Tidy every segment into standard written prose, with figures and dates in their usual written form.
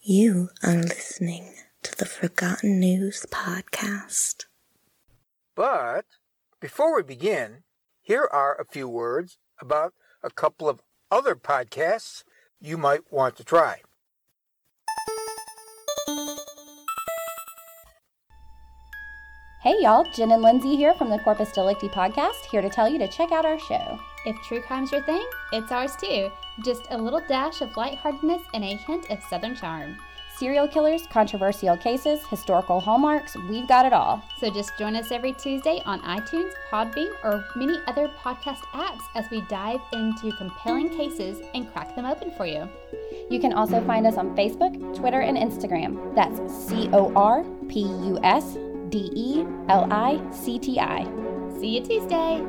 You are listening to the Forgotten News Podcast. But before we begin, here are a few words about a couple of other podcasts you might want to try. Hey y'all, Jen and Lindsay here from the Corpus Delicti podcast, here to tell you to check out our show. If true crime's your thing, it's ours too. Just a little dash of lightheartedness and a hint of Southern charm. Serial killers, controversial cases, historical hallmarks, we've got it all. So just join us every Tuesday on iTunes, Podbean, or many other podcast apps as we dive into compelling cases and crack them open for you. You can also find us on Facebook, Twitter, and Instagram. That's CORPUSDELICTI. See you Tuesday!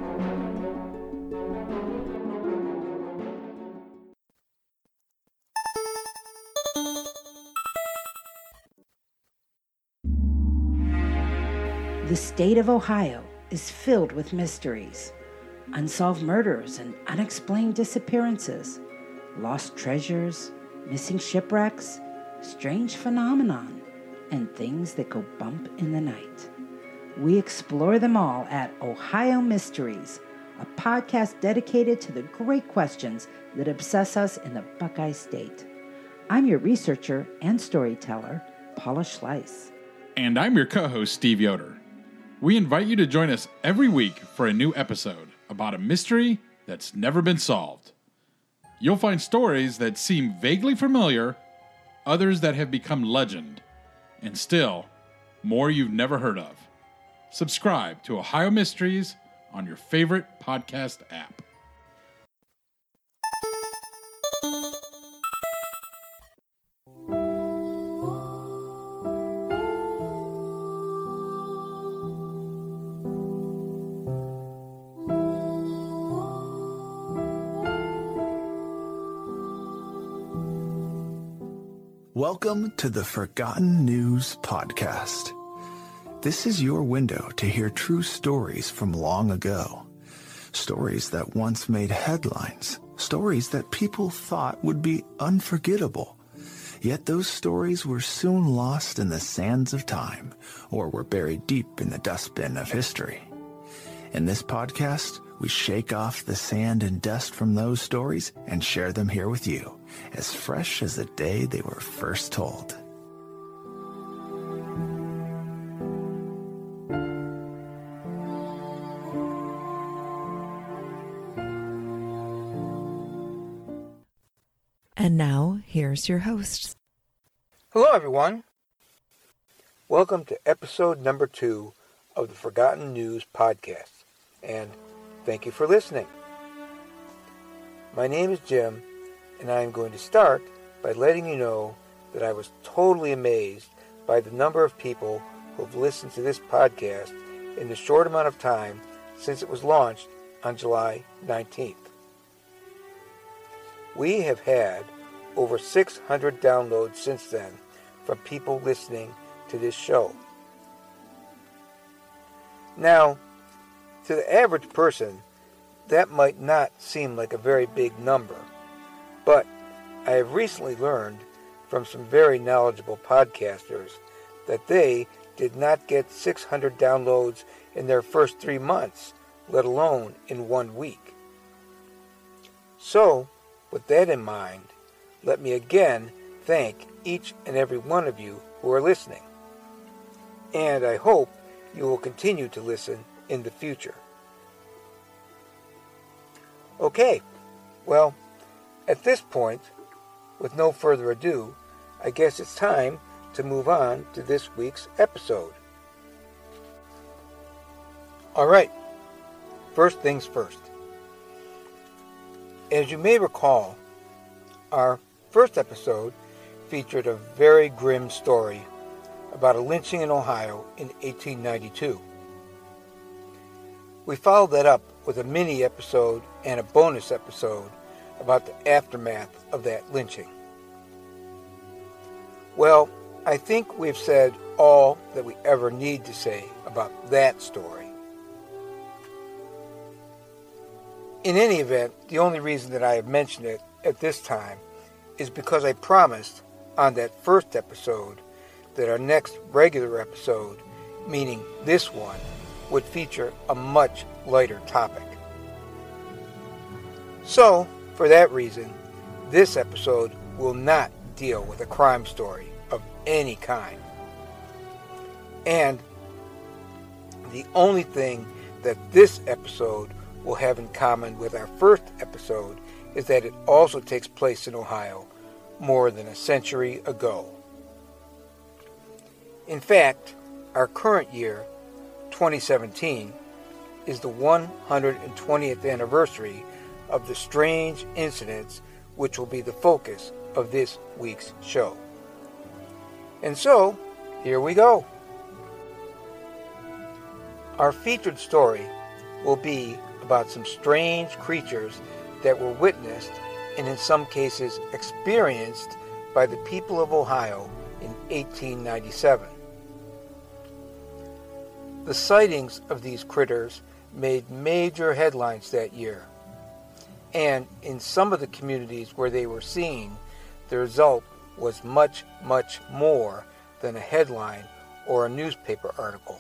The state of Ohio is filled with mysteries, unsolved murders and unexplained disappearances, lost treasures, missing shipwrecks, strange phenomenon, and things that go bump in the night. We explore them all at Ohio Mysteries, a podcast dedicated to the great questions that obsess us in the Buckeye State. I'm your researcher and storyteller, Paula Schleiss. And I'm your co-host, Steve Yoder. We invite you to join us every week for a new episode about a mystery that's never been solved. You'll find stories that seem vaguely familiar, others that have become legend, and still, more you've never heard of. Subscribe to Ohio Mysteries on your favorite podcast app. Welcome to the Forgotten News Podcast. This is your window to hear true stories from long ago. Stories that once made headlines. Stories that people thought would be unforgettable. Yet those stories were soon lost in the sands of time, or were buried deep in the dustbin of history. In this podcast, we shake off the sand and dust from those stories and share them here with you, as fresh as the day they were first told. And now, here's your hosts. Hello, everyone. Welcome to episode number 2 of the Forgotten News Podcast, and thank you for listening. My name is Jim, and I am going to start by letting you know that I was totally amazed by the number of people who have listened to this podcast in the short amount of time since it was launched on July 19th. We have had over 600 downloads since then from people listening to this show. Now, to the average person, that might not seem like a very big number, but I have recently learned from some very knowledgeable podcasters that they did not get 600 downloads in their first 3 months, let alone in 1 week. So, with that in mind, let me again thank each and every one of you who are listening. And I hope you will continue to listen in the future. Okay, well, at this point, with no further ado, I guess it's time to move on to this week's episode. Alright, first things first. As you may recall, our first episode featured a very grim story about a lynching in Ohio in 1892. We followed that up with a mini episode and a bonus episode about the aftermath of that lynching. Well, I think we've said all that we ever need to say about that story. In any event, the only reason that I have mentioned it at this time is because I promised on that first episode that our next regular episode, meaning this one, would feature a much lighter topic. So, for that reason, this episode will not deal with a crime story of any kind. And the only thing that this episode will have in common with our first episode is that it also takes place in Ohio more than a century ago. In fact, our current year, 2017, is the 120th anniversary of the strange incidents which will be the focus of this week's show. And so, here we go. Our featured story will be about some strange creatures that were witnessed and in some cases experienced by the people of Ohio in 1897. The sightings of these critters made major headlines that year, and in some of the communities where they were seen, the result was much, much more than a headline or a newspaper article.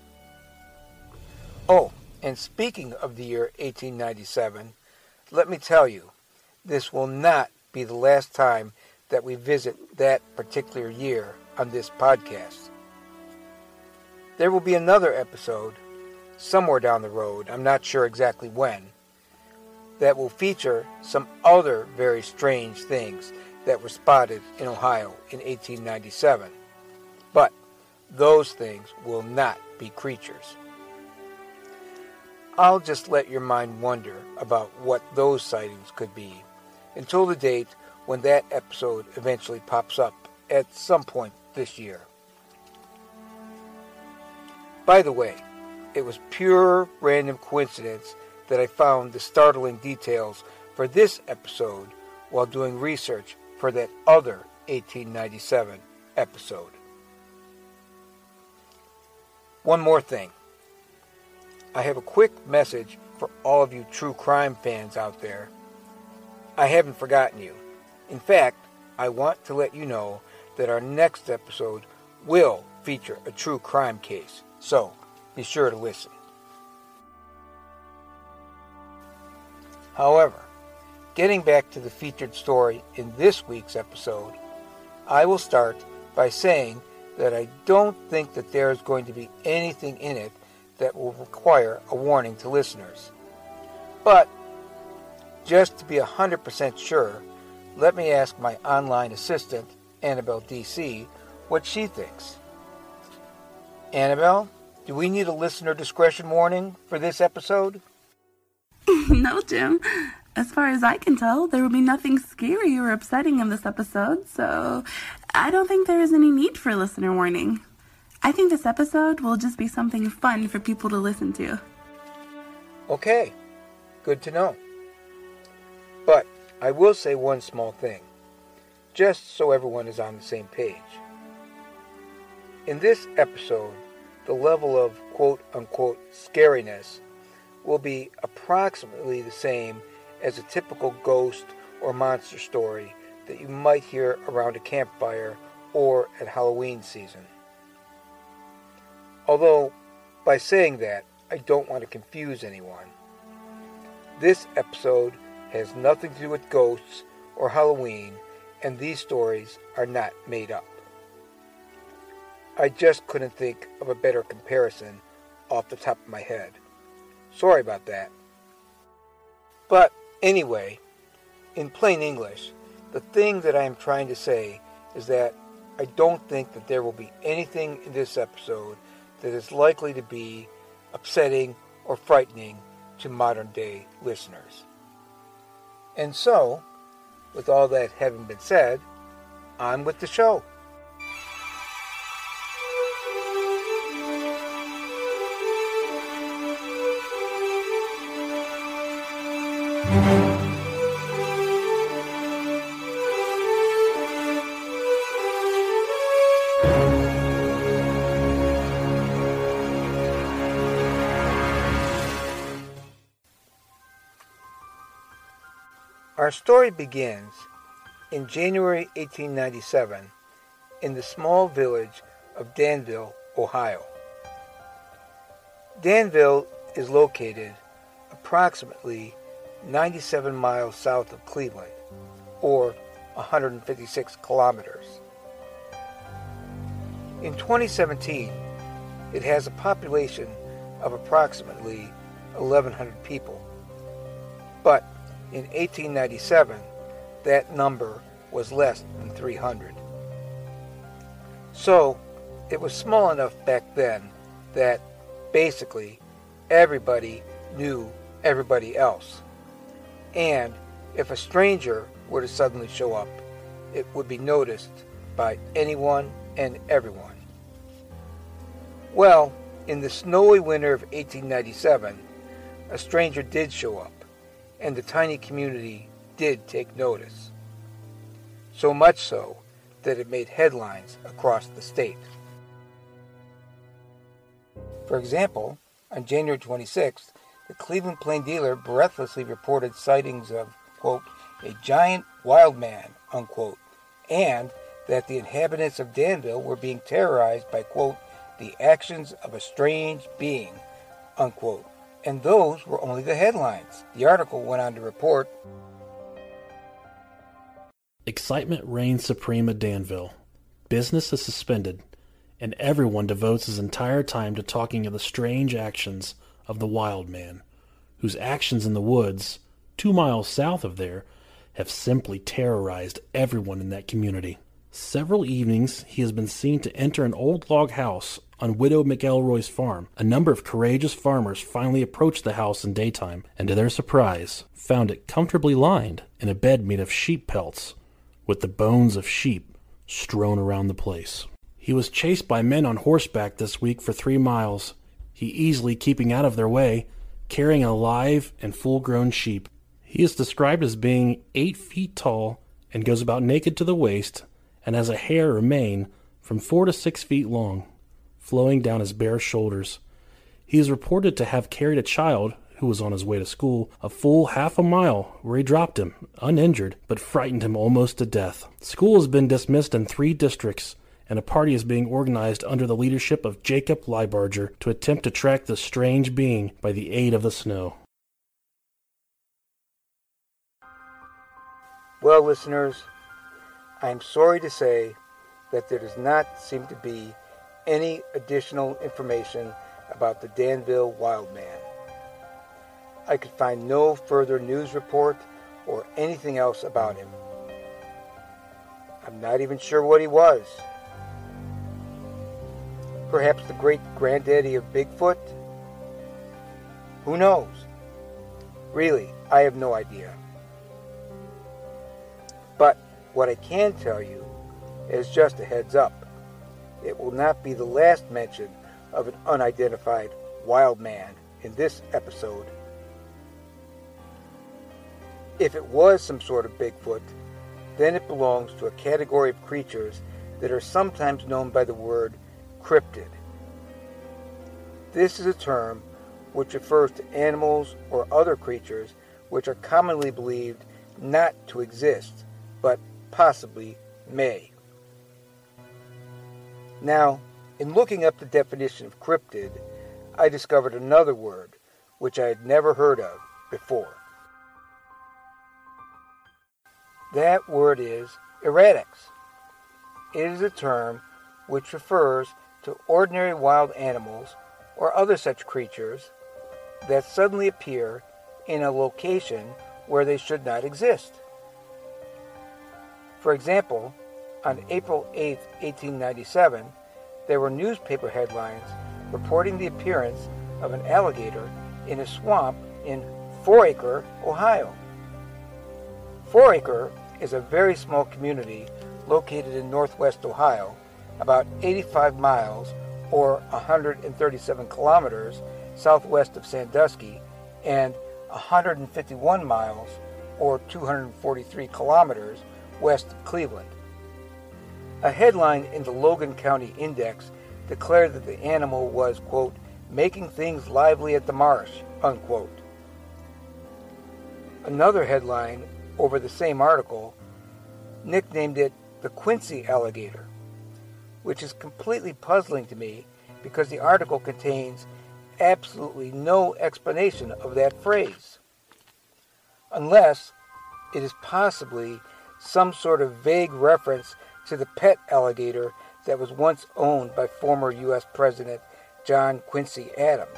Oh, and speaking of the year 1897, let me tell you, this will not be the last time that we visit that particular year on this podcast. There will be another episode, somewhere down the road, I'm not sure exactly when, that will feature some other very strange things that were spotted in Ohio in 1897. But those things will not be creatures. I'll just let your mind wonder about what those sightings could be until the date when that episode eventually pops up at some point this year. By the way, it was pure random coincidence that I found the startling details for this episode while doing research for that other 1897 episode. One more thing. I have a quick message for all of you true crime fans out there. I haven't forgotten you. In fact, I want to let you know that our next episode will feature a true crime case, so be sure to listen. However, getting back to the featured story in this week's episode, I will start by saying that I don't think that there is going to be anything in it that will require a warning to listeners. But, just to be 100% sure, let me ask my online assistant, Annabelle DC, what she thinks. Annabelle, do we need a listener discretion warning for this episode? No, Jim. As far as I can tell, there will be nothing scary or upsetting in this episode, so I don't think there is any need for a listener warning. I think this episode will just be something fun for people to listen to. Okay, good to know. But I will say one small thing, just so everyone is on the same page. In this episode, the level of quote-unquote scariness will be approximately the same as a typical ghost or monster story that you might hear around a campfire or at Halloween season. Although, by saying that, I don't want to confuse anyone. This episode has nothing to do with ghosts or Halloween, and these stories are not made up. I just couldn't think of a better comparison off the top of my head. Sorry about that. But anyway, in plain English, the thing that I am trying to say is that I don't think that there will be anything in this episode that is likely to be upsetting or frightening to modern-day listeners. And so, with all that having been said, on with the show. Our story begins in January 1897 in the small village of Danville, Ohio. Danville is located approximately 97 miles south of Cleveland, or 156 kilometers. In 2017, it has a population of approximately 1,100 people. But in 1897, that number was less than 300. So, it was small enough back then that basically everybody knew everybody else. And if a stranger were to suddenly show up, it would be noticed by anyone and everyone. Well, in the snowy winter of 1897, a stranger did show up, and the tiny community did take notice. So much so that it made headlines across the state. For example, on January 26th, the Cleveland Plain Dealer breathlessly reported sightings of, quote, a giant wild man, unquote, and that the inhabitants of Danville were being terrorized by, quote, the actions of a strange being, unquote. And those were only the headlines. The article went on to report, excitement reigns supreme at Danville. Business is suspended, and everyone devotes his entire time to talking of the strange actions of the wild man, whose actions in the woods, 2 miles south of there, have simply terrorized everyone in that community. Several evenings he has been seen to enter an old log house on Widow McElroy's farm. A number of courageous farmers finally approached the house in daytime, and to their surprise, found it comfortably lined in a bed made of sheep pelts, with the bones of sheep strewn around the place. He was chased by men on horseback this week for 3 miles, he easily keeping out of their way, carrying a live and full-grown sheep. He is described as being 8 feet tall and goes about naked to the waist, and has a hair or mane from 4 to 6 feet long, flowing down his bare shoulders. He is reported to have carried a child, who was on his way to school, a full half a mile, where he dropped him, uninjured, but frightened him almost to death. School has been dismissed in 3 districts, and a party is being organized under the leadership of Jacob Liebarger to attempt to track the strange being by the aid of the snow. well, listeners, I'm sorry to say that there does not seem to be any additional information about the Danville Wild Man. I could find no further news report or anything else about him. I'm not even sure what he was. Perhaps the great-granddaddy of Bigfoot? Who knows? Really, I have no idea. But what I can tell you is just a heads up. It will not be the last mention of an unidentified wild man in this episode. If it was some sort of Bigfoot, then it belongs to a category of creatures that are sometimes known by the word cryptid. This is a term which refers to animals or other creatures which are commonly believed not to exist, but possibly may. Now, in looking up the definition of cryptid, I discovered another word which I had never heard of before. That word is erratics. It is a term which refers to ordinary wild animals or other such creatures that suddenly appear in a location where they should not exist. For example, on April 8, 1897, there were newspaper headlines reporting the appearance of an alligator in a swamp in Foraker, Ohio. Foraker is a very small community located in northwest Ohio, about 85 miles or 137 kilometers southwest of Sandusky and 151 miles or 243 kilometers west of Cleveland. A headline in the Logan County Index declared that the animal was, quote, making things lively at the marsh, unquote. Another headline over the same article nicknamed it the Quincy alligator, which is completely puzzling to me because the article contains absolutely no explanation of that phrase, unless it is possibly some sort of vague reference to the pet alligator that was once owned by former U.S. President John Quincy Adams.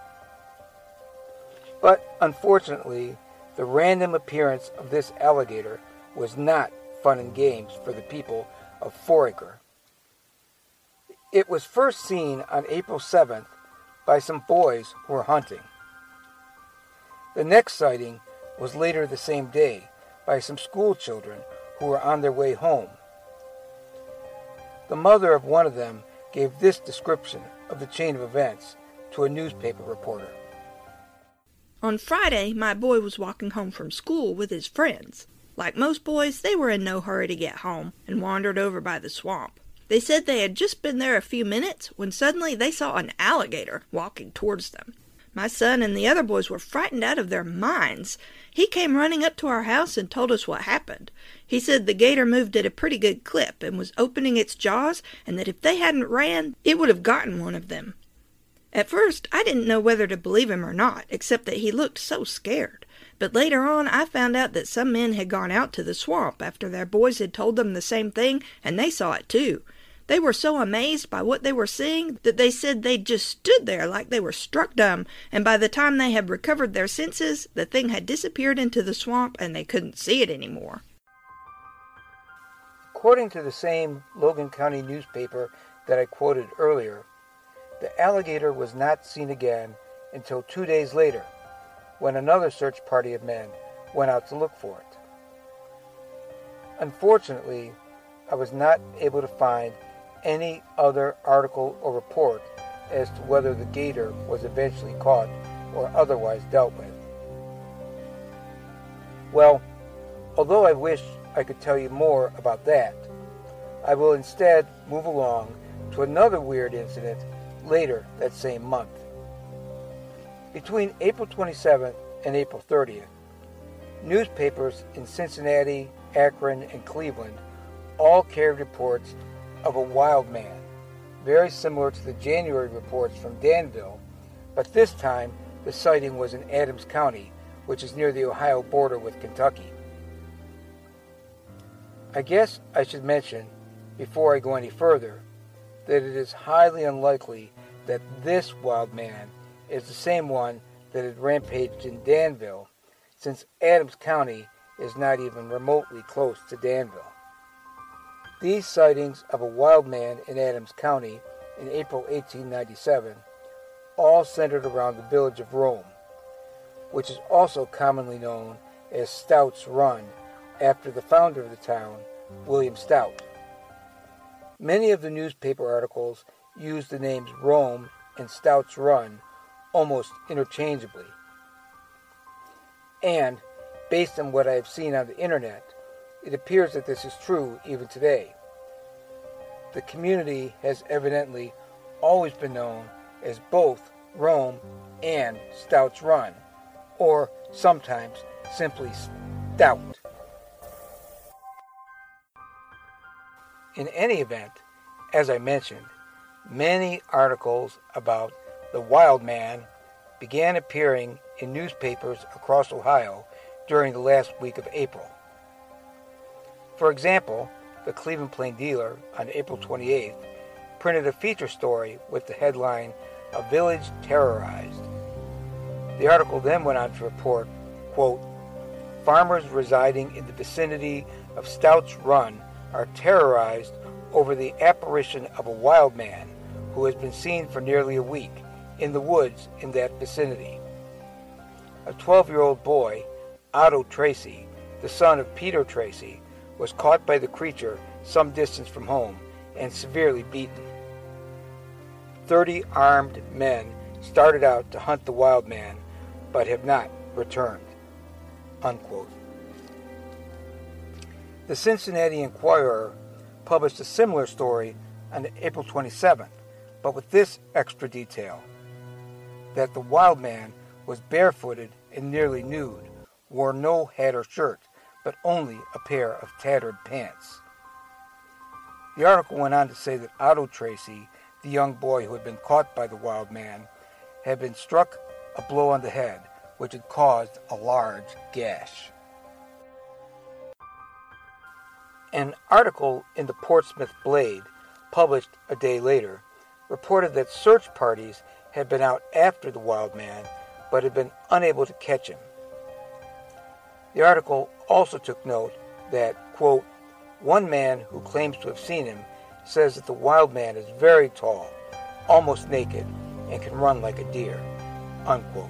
But unfortunately, the random appearance of this alligator was not fun and games for the people of Foraker. It was first seen on April 7th by some boys who were hunting. The next sighting was later the same day by some school children who were on their way home. The mother of one of them gave this description of the chain of events to a newspaper reporter. On Friday, my boy was walking home from school with his friends. Like most boys, they were in no hurry to get home and wandered over by the swamp. They said they had just been there a few minutes when suddenly they saw an alligator walking towards them. My son and the other boys were frightened out of their minds. He came running up to our house and told us what happened. He said the gator moved at a pretty good clip and was opening its jaws, and that if they hadn't ran, it would have gotten one of them. At first, I didn't know whether to believe him or not, except that he looked so scared. But later on, I found out that some men had gone out to the swamp after their boys had told them the same thing, and they saw it too. They were so amazed by what they were seeing that they said they just stood there like they were struck dumb, and by the time they had recovered their senses, the thing had disappeared into the swamp and they couldn't see it anymore. According to the same Logan County newspaper that I quoted earlier, the alligator was not seen again until 2 days later, when another search party of men went out to look for it. Unfortunately, I was not able to find any other article or report as to whether the gator was eventually caught or otherwise dealt with. Well, although I wish I could tell you more about that, I will instead move along to another weird incident later that same month. Between April 27th and April 30th, newspapers in Cincinnati, Akron, and Cleveland all carried reports of a wild man, very similar to the January reports from Danville, but this time the sighting was in Adams County, which is near the Ohio border with Kentucky. I guess I should mention, before I go any further, that it is highly unlikely that this wild man is the same one that had rampaged in Danville, since Adams County is not even remotely close to Danville. These sightings of a wild man in Adams County in April 1897 all centered around the village of Rome, which is also commonly known as Stout's Run, after the founder of the town, William Stout. Many of the newspaper articles use the names Rome and Stout's Run almost interchangeably. And, based on what I have seen on the internet, it appears that this is true even today. The community has evidently always been known as both Rome and Stout's Run, or sometimes simply Stout. In any event, as I mentioned, many articles about the wild man began appearing in newspapers across Ohio during the last week of April. For example, the Cleveland Plain Dealer on April 28th printed a feature story with the headline, "A Village Terrorized." The article then went on to report, quote, "Farmers residing in the vicinity of Stout's Run are terrorized over the apparition of a wild man who has been seen for nearly a week in the woods in that vicinity. A 12-year-old boy, Otto Tracy, the son of Peter Tracy, was caught by the creature some distance from home and severely beaten. 30 armed men started out to hunt the wild man, but have not returned." Unquote. The Cincinnati Enquirer published a similar story on April 27th, but with this extra detail, that the wild man was barefooted and nearly nude, wore no hat or shirt, but only a pair of tattered pants. The article went on to say that Otto Tracy, the young boy who had been caught by the wild man, had been struck a blow on the head, which had caused a large gash. An article in the Portsmouth Blade, published a day later, reported that search parties had been out after the wild man, but had been unable to catch him. The article also took note that, quote, one man who claims to have seen him says that the wild man is very tall, almost naked, and can run like a deer, unquote.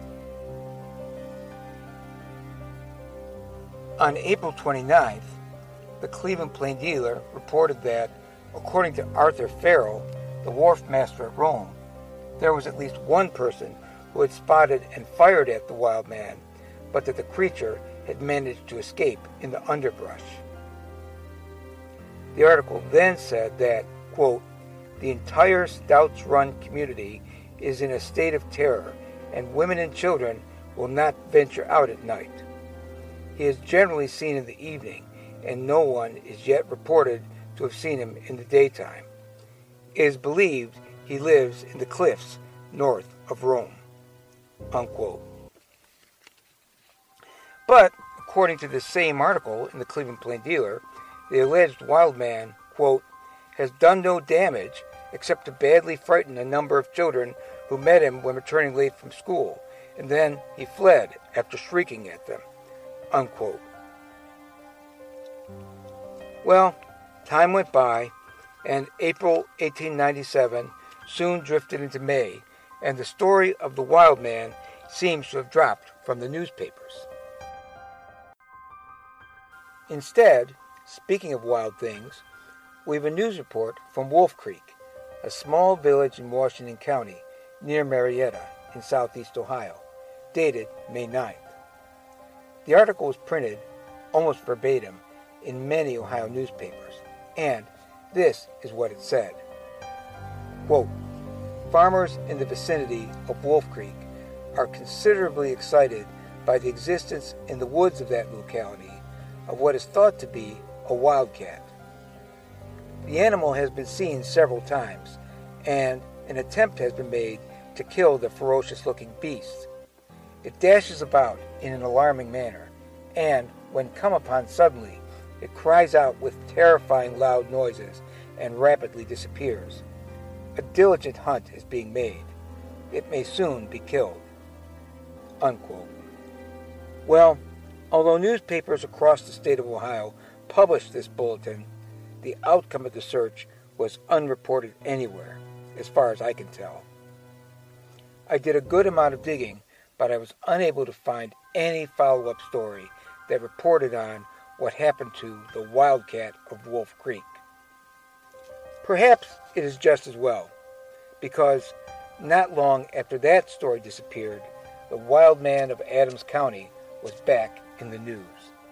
On April 29th, the Cleveland Plain Dealer reported that, according to Arthur Farrell, the wharf master at Rome, there was at least one person who had spotted and fired at the wild man, but that the creature had managed to escape in the underbrush. The article then said that, quote, the entire Stouts Run community is in a state of terror, and women and children will not venture out at night. He is generally seen in the evening, and no one is yet reported to have seen him in the daytime. It is believed he lives in the cliffs north of Rome, unquote. But, according to the same article in the Cleveland Plain Dealer, the alleged wild man, quote, has done no damage except to badly frighten a number of children who met him when returning late from school, and then he fled after shrieking at them, unquote. Well, time went by, and April 1897 soon drifted into May, and the story of the wild man seems to have dropped from the newspapers. Instead, speaking of wild things, we have a news report from Wolf Creek, a small village in Washington County near Marietta in southeast Ohio, dated May 9th. The article was printed, almost verbatim, in many Ohio newspapers, and this is what it said. Quote, farmers in the vicinity of Wolf Creek are considerably excited by the existence in the woods of that locality of what is thought to be a wildcat. The animal has been seen several times, and an attempt has been made to kill the ferocious-looking beast. It dashes about in an alarming manner, and when come upon suddenly, it cries out with terrifying loud noises and rapidly disappears. A diligent hunt is being made. It may soon be killed, unquote. Well, although newspapers across the state of Ohio published this bulletin, the outcome of the search was unreported anywhere, as far as I can tell. I did a good amount of digging, but I was unable to find any follow-up story that reported on what happened to the wildcat of Wolf Creek. Perhaps it is just as well, because not long after that story disappeared, the wild man of Adams County was back in the news.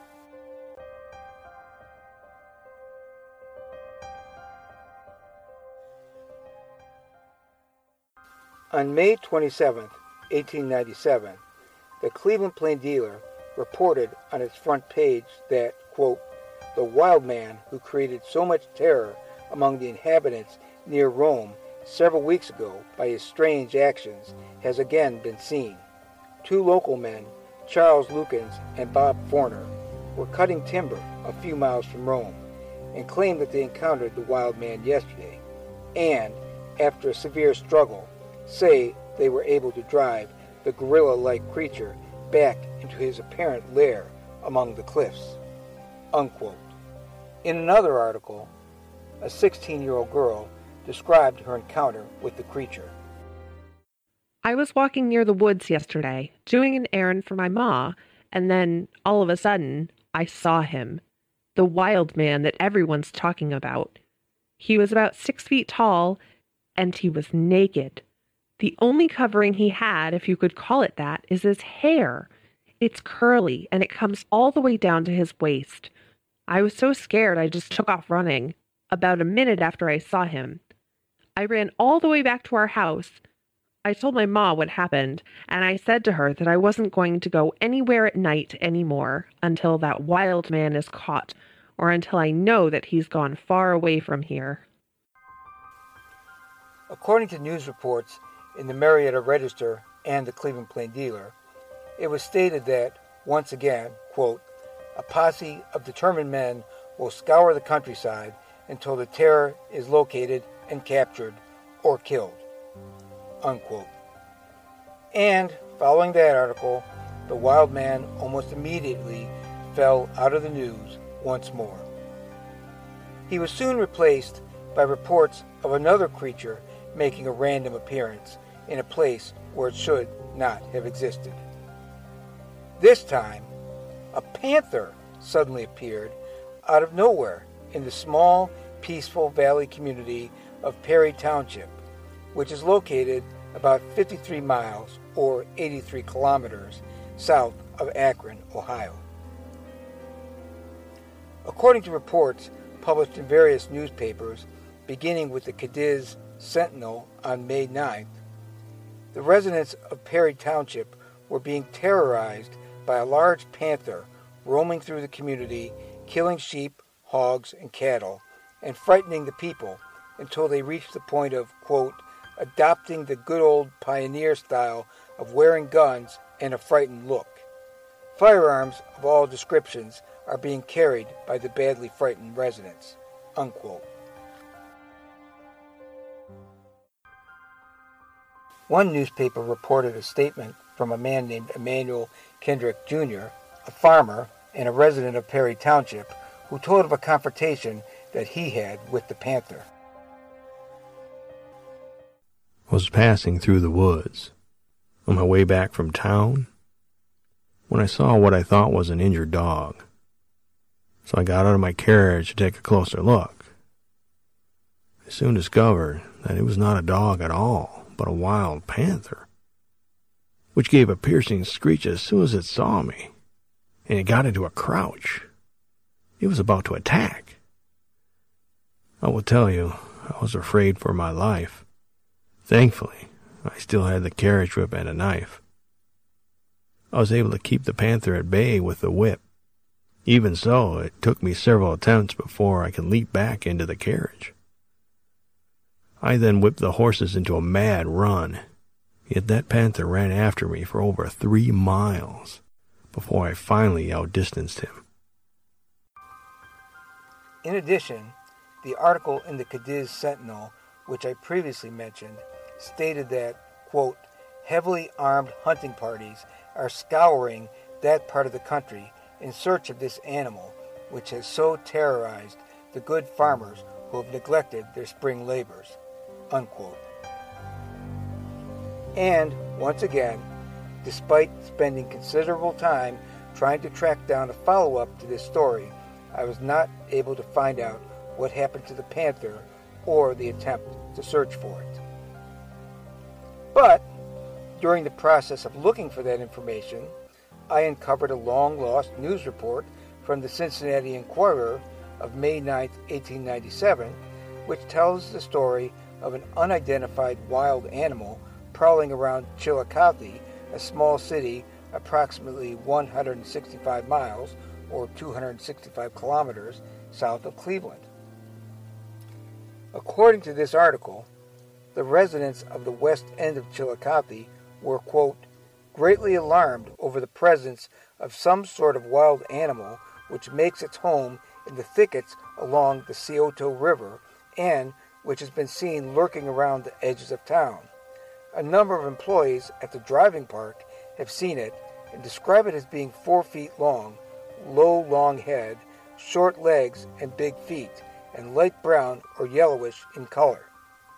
On May 27, 1897, the Cleveland Plain Dealer reported on its front page that, quote, the wild man who created so much terror among the inhabitants near Rome several weeks ago by his strange actions has again been seen. Two local men, Charles Lukens and Bob Forner, were cutting timber a few miles from Rome and claimed that they encountered the wild man yesterday, and, after a severe struggle, say they were able to drive the gorilla-like creature back into his apparent lair among the cliffs, unquote. In another article, a 16-year-old girl described her encounter with the creature. I was walking near the woods yesterday, doing an errand for my ma, and then, all of a sudden, I saw him. The wild man that everyone's talking about. He was about 6 feet tall, and he was naked. The only covering he had, if you could call it that, is his hair. It's curly, and it comes all the way down to his waist. I was so scared I just took off running, about a minute after I saw him. I ran all the way back to our house. I told my ma what happened, and I said to her that I wasn't going to go anywhere at night anymore until that wild man is caught, or until I know that he's gone far away from here. According to news reports in the Marietta Register and the Cleveland Plain Dealer, it was stated that, once again, quote, a posse of determined men will scour the countryside until the terror is located and captured or killed, unquote. And following that article, the wild man almost immediately fell out of the news once more. He was soon replaced by reports of another creature making a random appearance in a place where it should not have existed. This time, a panther suddenly appeared out of nowhere in the small, peaceful valley community of Perry Township, which is located about 53 miles or 83 kilometers south of Akron, Ohio. According to reports published in various newspapers, beginning with the Cadiz Sentinel on May 9th, the residents of Perry Township were being terrorized by a large panther roaming through the community, killing sheep, hogs, and cattle, and frightening the people until they reached the point of, quote, adopting the good old pioneer style of wearing guns and a frightened look. Firearms of all descriptions are being carried by the badly frightened residents, unquote. One newspaper reported a statement from a man named Emmanuel Kendrick Jr., a farmer and a resident of Perry Township, who told of a confrontation that he had with the panther. Was passing through the woods on my way back from town when I saw what I thought was an injured dog. So I got out of my carriage to take a closer look. I soon discovered that it was not a dog at all, but a wild panther, which gave a piercing screech as soon as it saw me, and it got into a crouch. It was about to attack. I will tell you, I was afraid for my life. Thankfully, I still had the carriage whip and a knife. I was able to keep the panther at bay with the whip. Even so, it took me several attempts before I could leap back into the carriage. I then whipped the horses into a mad run, yet that panther ran after me for over 3 miles before I finally outdistanced him. In addition, the article in the Cadiz Sentinel, which I previously mentioned, stated that, quote, heavily armed hunting parties are scouring that part of the country in search of this animal, which has so terrorized the good farmers who have neglected their spring labors, unquote. And, once again, despite spending considerable time trying to track down a follow-up to this story, I was not able to find out what happened to the panther or the attempt to search for it. But, during the process of looking for that information, I uncovered a long-lost news report from the Cincinnati Enquirer of May 9, 1897, which tells the story of an unidentified wild animal prowling around Chillicothe, a small city approximately 165 miles or 265 kilometers south of Cleveland. According to this article, the residents of the west end of Chillicothe were, quote, greatly alarmed over the presence of some sort of wild animal which makes its home in the thickets along the Scioto River and which has been seen lurking around the edges of town. A number of employees at the driving park have seen it and describe it as being 4 feet long, low, long head, short legs and big feet, and light brown or yellowish in color.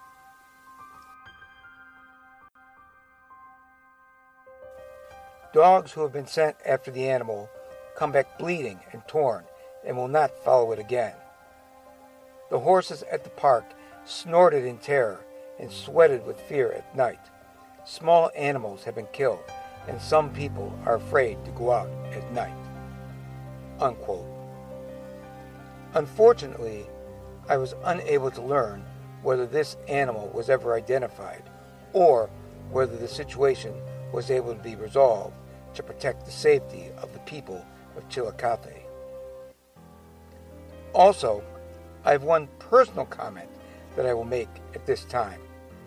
Dogs who have been sent after the animal come back bleeding and torn and will not follow it again. The horses at the park snorted in terror and sweated with fear at night. Small animals have been killed, and some people are afraid to go out at night, unquote. Unfortunately, I was unable to learn whether this animal was ever identified, or whether the situation was able to be resolved to protect the safety of the people of Chillicothe. Also, I have one personal comment that I will make at this time.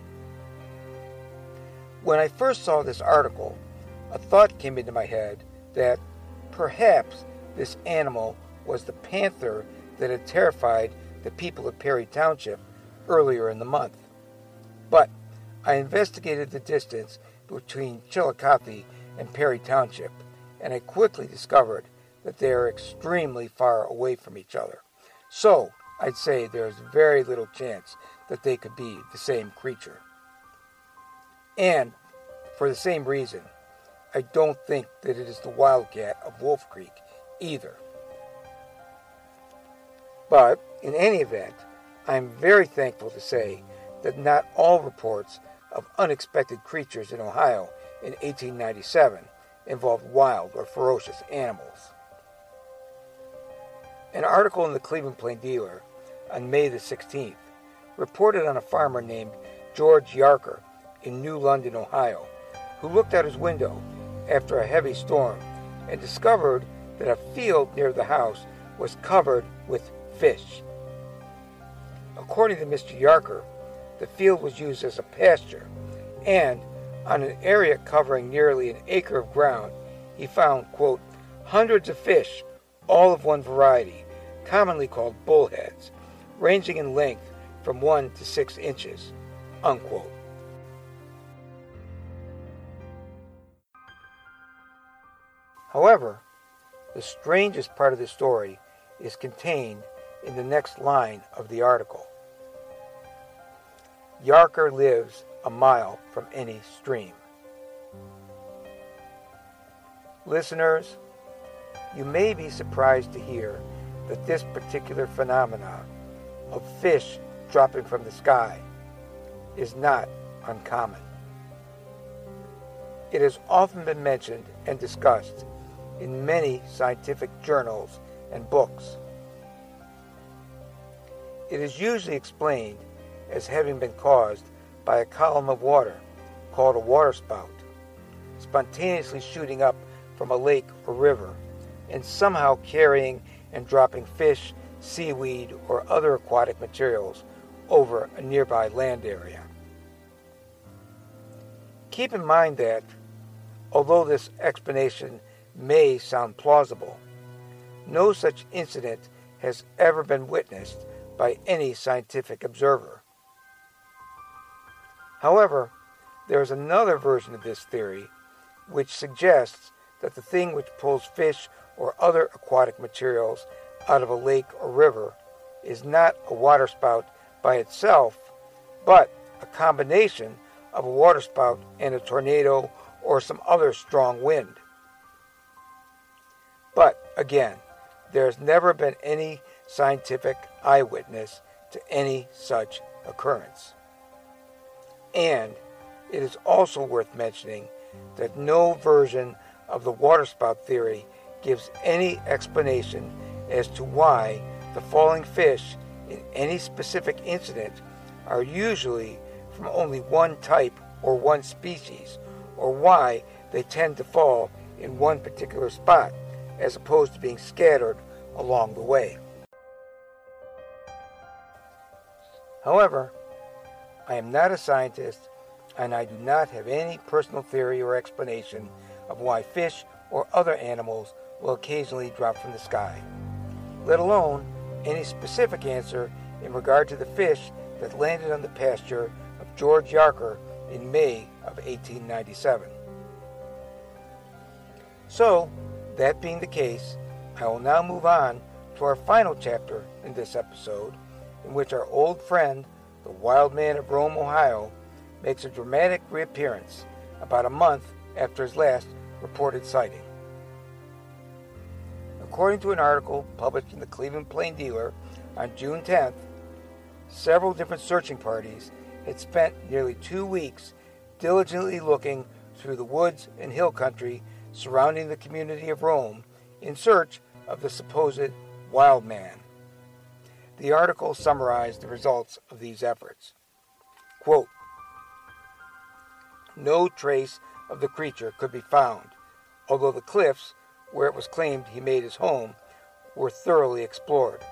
When I first saw this article, a thought came into my head that perhaps this animal was the panther that had terrified the people of Perry Township earlier in the month. But I investigated the distance between Chillicothe and Perry Township, and I quickly discovered that they are extremely far away from each other. So, I'd say there is very little chance that they could be the same creature. And, for the same reason, I don't think that it is the wildcat of Wolf Creek either. But, in any event, I am very thankful to say that not all reports of unexpected creatures in Ohio in 1897 involved wild or ferocious animals. An article in the Cleveland Plain Dealer on May the 16th reported on a farmer named George Yarker in New London, Ohio, who looked out his window after a heavy storm and discovered that a field near the house was covered with fish. According to Mr. Yarker, the field was used as a pasture, and on an area covering nearly an acre of ground, he found, quote, hundreds of fish, all of one variety, commonly called bullheads, ranging in length from 1 to 6 inches, unquote. However, the strangest part of the story is contained in the next line of the article. Yarker lives a mile from any stream. Listeners, you may be surprised to hear that this particular phenomenon of fish dropping from the sky is not uncommon. It has often been mentioned and discussed in many scientific journals and books. It is usually explained as having been caused by a column of water called a waterspout, spontaneously shooting up from a lake or river and somehow carrying and dropping fish, seaweed, or other aquatic materials over a nearby land area. Keep in mind that, although this explanation may sound plausible, no such incident has ever been witnessed by any scientific observer. However, there is another version of this theory which suggests that the thing which pulls fish or other aquatic materials out of a lake or river is not a waterspout by itself, but a combination of a waterspout and a tornado or some other strong wind. But, again, there has never been any scientific eyewitness to any such occurrence. And it is also worth mentioning that no version of the waterspout theory gives any explanation as to why the falling fish in any specific incident are usually from only one type or one species, or why they tend to fall in one particular spot as opposed to being scattered along the way. However, I am not a scientist, and I do not have any personal theory or explanation of why fish or other animals will occasionally drop from the sky, let alone any specific answer in regard to the fish that landed on the pasture of George Yarker in May of 1897. So, that being the case, I will now move on to our final chapter in this episode, in which our old friend, the Wild Man of Rome, Ohio, makes a dramatic reappearance about a month after his last reported sighting. According to an article published in the Cleveland Plain Dealer on June 10th, several different searching parties had spent nearly 2 weeks diligently looking through the woods and hill country surrounding the community of Rome in search of the supposed wild man. The article summarized the results of these efforts. Quote, no trace of the creature could be found, although the cliffs, where it was claimed he made his home, were thoroughly explored.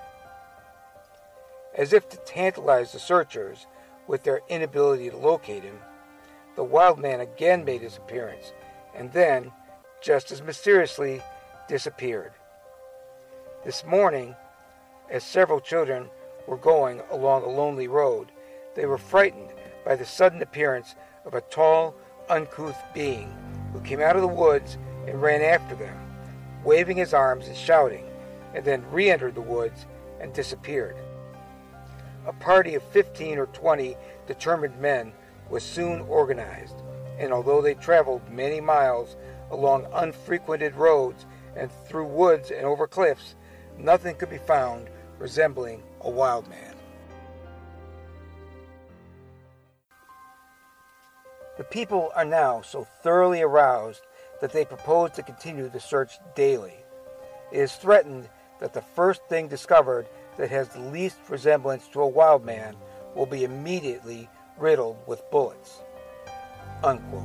As if to tantalize the searchers with their inability to locate him, the wild man again made his appearance, and then, just as mysteriously, disappeared. This morning, as several children were going along a lonely road, they were frightened by the sudden appearance of a tall, uncouth being who came out of the woods and ran after them, waving his arms and shouting, and then re-entered the woods and disappeared. A party of 15 or 20 determined men was soon organized, and although they traveled many miles along unfrequented roads and through woods and over cliffs, nothing could be found resembling a wild man. The people are now so thoroughly aroused that they propose to continue the search daily. It is threatened that the first thing discovered that has the least resemblance to a wild man will be immediately riddled with bullets. Unquote.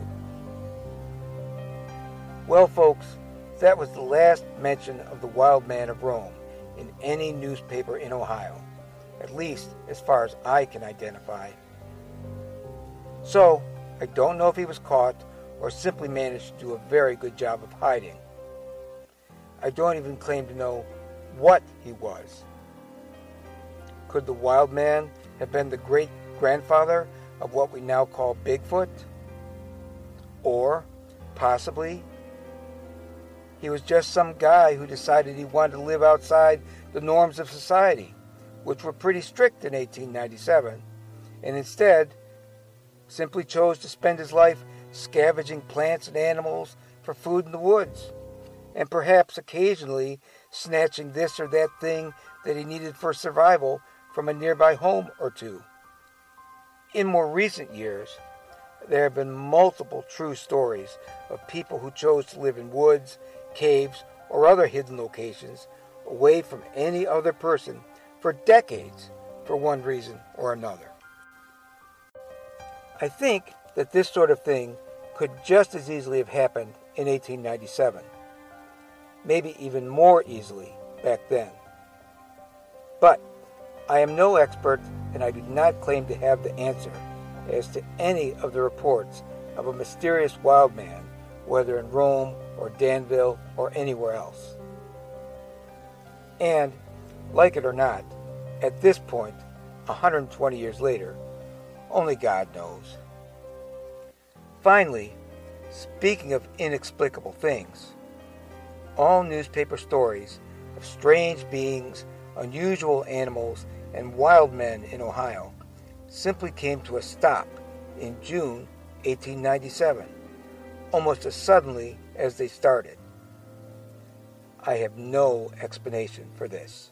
Well, folks, that was the last mention of the wild man of Rome in any newspaper in Ohio, at least as far as I can identify. So, I don't know if he was caught or simply managed to do a very good job of hiding. I don't even claim to know what he was. Could the wild man have been the great-grandfather of what we now call Bigfoot? Or, possibly, he was just some guy who decided he wanted to live outside the norms of society, which were pretty strict in 1897, and instead simply chose to spend his life scavenging plants and animals for food in the woods, and perhaps occasionally snatching this or that thing that he needed for survival from a nearby home or two. In more recent years, there have been multiple true stories of people who chose to live in woods, caves, or other hidden locations away from any other person for decades for one reason or another. I think that this sort of thing could just as easily have happened in 1897, maybe even more easily back then. But I am no expert, and I do not claim to have the answer as to any of the reports of a mysterious wild man, whether in Rome or Danville or anywhere else. And, like it or not, at this point, 120 years later, only God knows. Finally, speaking of inexplicable things, all newspaper stories of strange beings, unusual animals, and wild men in Ohio simply came to a stop in June 1897, almost as suddenly as they started. I have no explanation for this.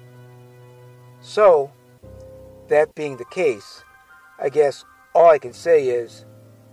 So, that being the case, I guess all I can say is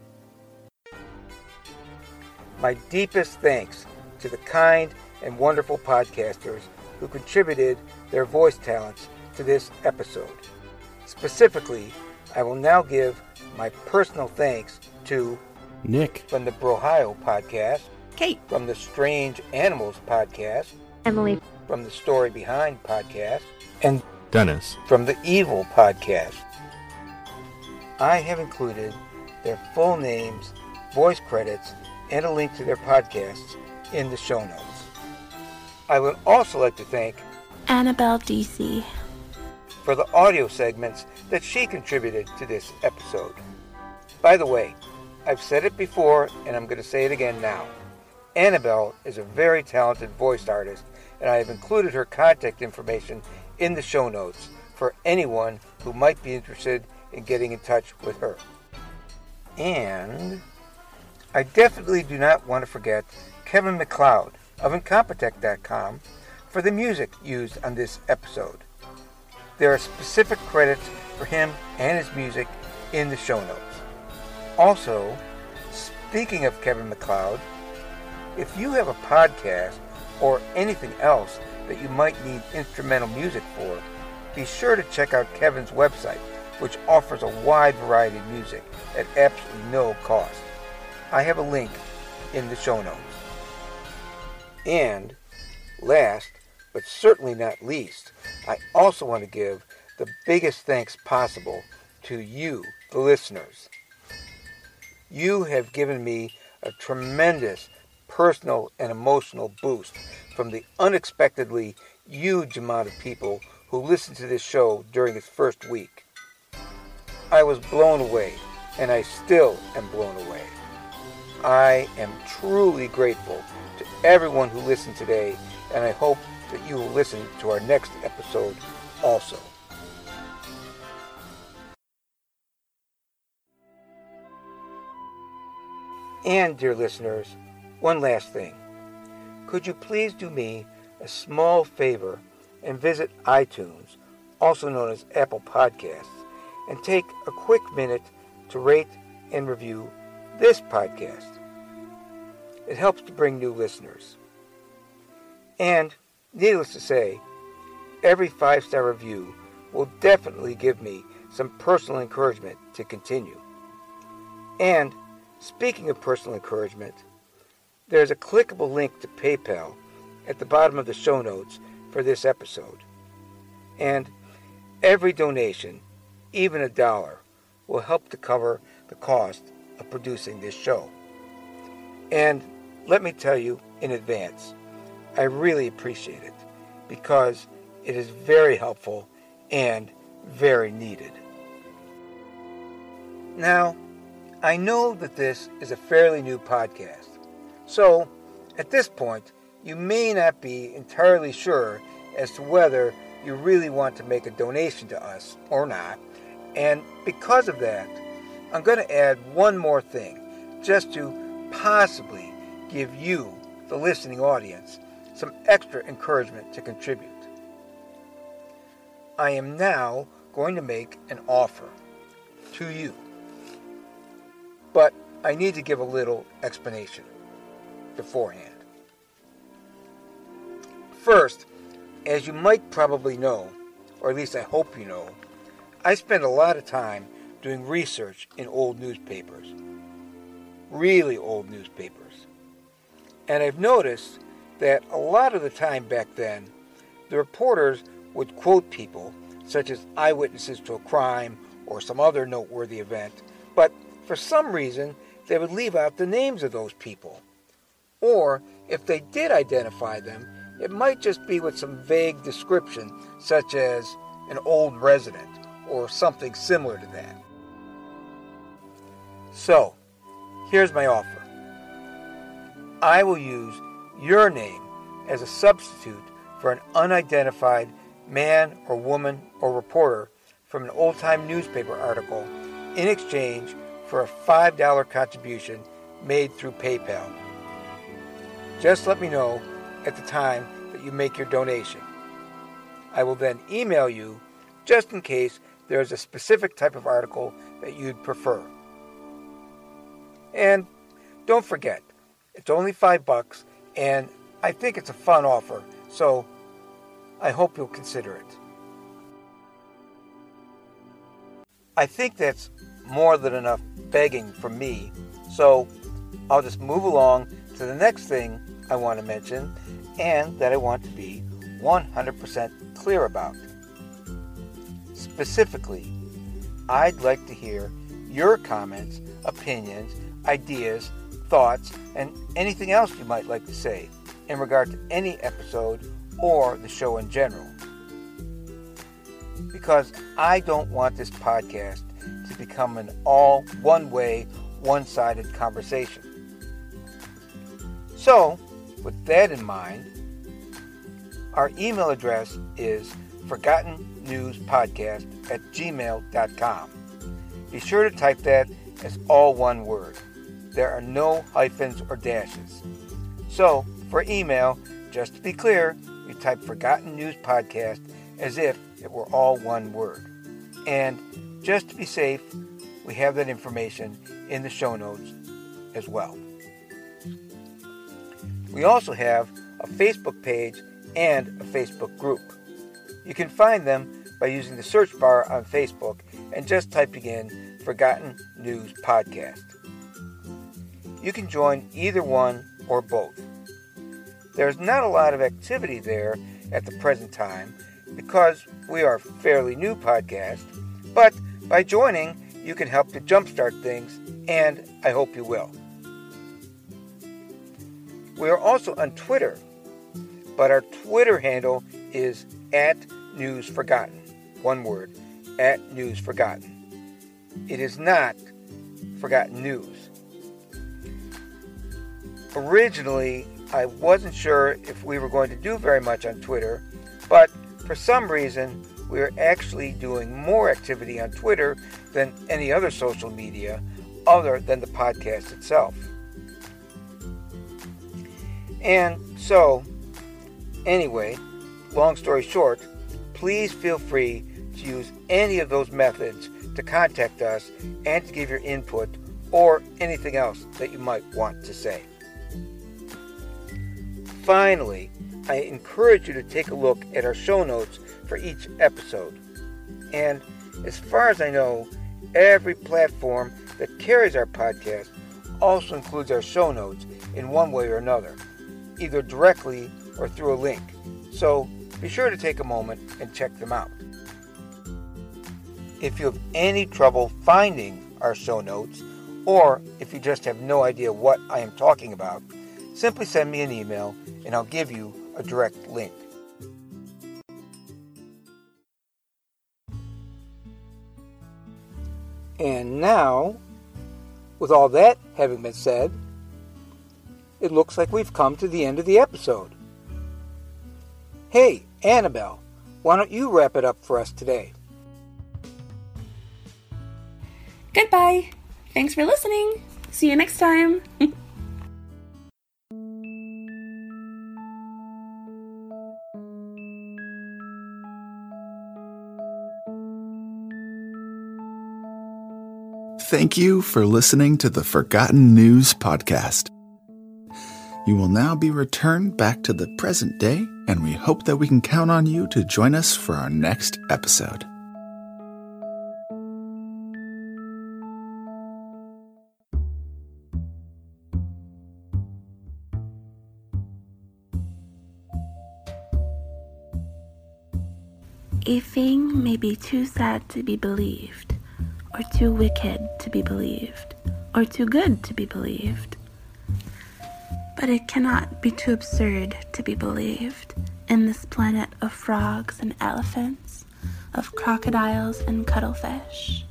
my deepest thanks to the kind and wonderful podcasters who contributed their voice talents to this episode. Specifically, I will now give my personal thanks to Nick from the Brohio podcast, Kate from the Strange Animals podcast, Emily from the Story Behind podcast, and Dennis from the Evil podcast. I have included their full names, voice credits, and a link to their podcasts in the show notes. I would also like to thank Annabelle DC for the audio segments that she contributed to this episode. By the way, I've said it before and I'm going to say it again now. Annabelle is a very talented voice artist, and I have included her contact information in the show notes for anyone who might be interested in getting in touch with her. And I definitely do not want to forget Kevin MacLeod of Incompetech.com for the music used on this episode. There are specific credits for him and his music in the show notes. Also, speaking of Kevin MacLeod, if you have a podcast or anything else that you might need instrumental music for, be sure to check out Kevin's website, which offers a wide variety of music at absolutely no cost. I have a link in the show notes. And last, but certainly not least, I also want to give the biggest thanks possible to you, the listeners. You have given me a tremendous personal and emotional boost from the unexpectedly huge amount of people who listened to this show during its first week. I was blown away, and I still am blown away. I am truly grateful to everyone who listened today, and I hope that you will listen to our next episode also. And, dear listeners, one last thing. Could you please do me a small favor and visit iTunes, also known as Apple Podcasts, and take a quick minute to rate and review this podcast. It helps to bring new listeners. And, needless to say, every 5-star review will definitely give me some personal encouragement to continue. And, speaking of personal encouragement, there's a clickable link to PayPal at the bottom of the show notes for this episode. And every donation, even $1, will help to cover the cost of producing this show. And let me tell you in advance, I really appreciate it because it is very helpful and very needed. Now, I know that this is a fairly new podcast, so at this point, you may not be entirely sure as to whether you really want to make a donation to us or not, and because of that, I'm going to add one more thing, just to possibly give you, the listening audience, some extra encouragement to contribute. I am now going to make an offer to you, but I need to give a little explanation beforehand. First, as you might probably know, or at least I hope you know, I spend a lot of time doing research in old newspapers. Really old newspapers. And I've noticed that a lot of the time back then, the reporters would quote people, such as eyewitnesses to a crime or some other noteworthy event, but for some reason, they would leave out the names of those people. Or, if they did identify them, it might just be with some vague description, such as an old resident, or something similar to that. So, here's my offer. I will use your name as a substitute for an unidentified man or woman or reporter from an old-time newspaper article in exchange for a $5 contribution made through PayPal. Just let me know at the time that you make your donation. I will then email you just in case there is a specific type of article that you'd prefer. And don't forget, it's only $5 and I think it's a fun offer, so I hope you'll consider it. I think that's more than enough begging from me, so I'll just move along to the next thing I want to mention and that I want to be 100% clear about. Specifically, I'd like to hear your comments, opinions, ideas, thoughts, and anything else you might like to say in regard to any episode or the show in general. Because I don't want this podcast to become an all one-way, one-sided conversation. So, with that in mind, our email address is forgottennewspodcast@gmail.com. Be sure to type that as all one word. There are no hyphens or dashes. So, for email, just to be clear, you type Forgotten News Podcast as if it were all one word. And just to be safe, we have that information in the show notes as well. We also have a Facebook page and a Facebook group. You can find them by using the search bar on Facebook and just typing in Forgotten News Podcast. you can join either one or both. There's not a lot of activity there at the present time because we are a fairly new podcast, but by joining, you can help to jumpstart things, and I hope you will. We are also on Twitter, but our Twitter handle is @NewsForgotten. One word, @NewsForgotten. It is not Forgotten News. Originally, I wasn't sure if we were going to do very much on Twitter, but for some reason, we are actually doing more activity on Twitter than any other social media other than the podcast itself. And so, anyway, long story short, please feel free to use any of those methods to contact us and to give your input or anything else that you might want to say. Finally, I encourage you to take a look at our show notes for each episode. And as far as I know, every platform that carries our podcast also includes our show notes in one way or another, either directly or through a link. So be sure to take a moment and check them out. If you have any trouble finding our show notes, or if you just have no idea what I am talking about, simply send me an email and I'll give you a direct link. And now, with all that having been said, it looks like we've come to the end of the episode. Hey, Annabelle, why don't you wrap it up for us today? Goodbye. Thanks for listening. See you next time. Thank you for listening to the Forgotten News Podcast. You will now be returned back to the present day, and we hope that we can count on you to join us for our next episode. A thing may be too sad to be believed, or too wicked to be believed, or too good to be believed. But it cannot be too absurd to be believed in this planet of frogs and elephants, of crocodiles and cuttlefish.